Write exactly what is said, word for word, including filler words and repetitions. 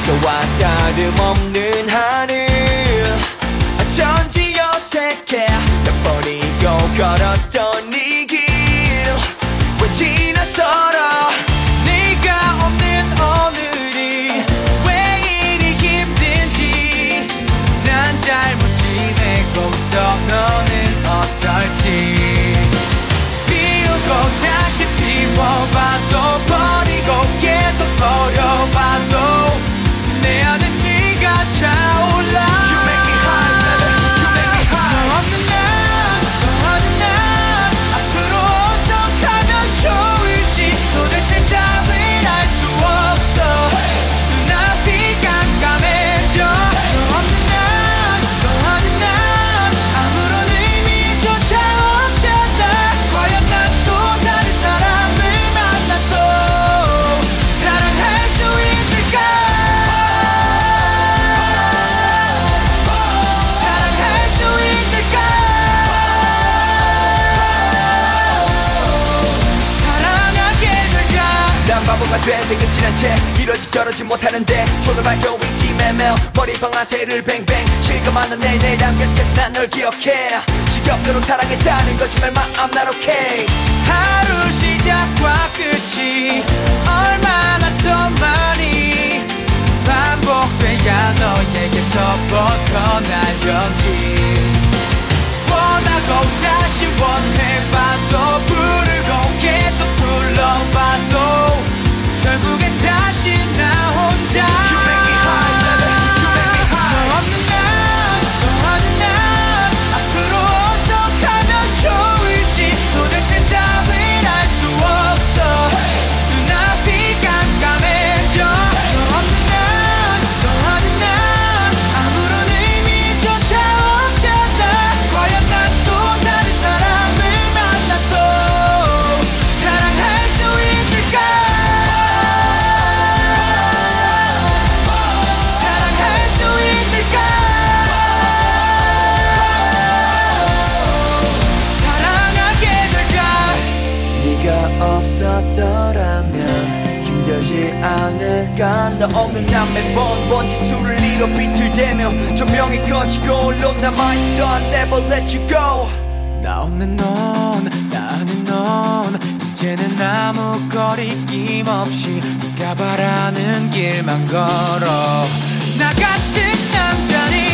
평소와 다름없는 하늘 어쩐지 어색해 몇 번이고 걸었던 이 길 왠지 낯설어 네가 없는 오늘이 왜 이리 힘든지 난 잘못 지내고 있어 너는 어떨지 피우고 다시 피워봐도 버리고 계속 버려봐도 내 안에 네가 차올라 You make me high, baby. You make me high. 너 없는 난, 너 없는 난 앞으로 어떡하면 좋을지 도대체 답을 알 수 없어 눈앞이 깜깜해져 너 없는 난, 너 없는 난 아무런 의미조차 없잖아 과연 난 또 다른 사람을 만나서 사랑할 수 있을까 사랑할 수 있을까 사랑하게 될까 난 바보가 된데 끝이란 채 이러지 저러지 못하는데 손을 밟고 있지 매매어 머리 방아쇠를 뱅뱅 실감하는 내일 내일 난 계속해서 난 널 기억해 지겹도록 사랑했다는 거짓말만 I'm not okay 하루 시작과 끝이 얼마나 더 많이 반복돼야 너에게서 벗어나려지 원하고 다시 원해봐도 부르고 계속 불러봐도 결국엔 다시 나 혼자 You make me high, baby. You make me high. 너 없는 난, 너 없는 난 앞으로 어떡하면 좋을지 도대체 답을 알 수 없어 눈앞이 깜깜해져 너 없는 난, 너 없는 난 아무런 의미조차 없잖아 과연 난 또 다른 사람을 만나서 사랑할 수 있을까 사랑할 수 있을까 사랑하게 될까 네가 없었더라면 힘들지 않을까 너 없는 난 매번 번지수를 이뤄 비틀대며 조명이 꺼지고 홀로 남아있어 I'll never let you go 나 없는 넌 나는 넌 이제는 아무 거리낌 없이 네가 바라는 길만 걸어 나 같은 남자니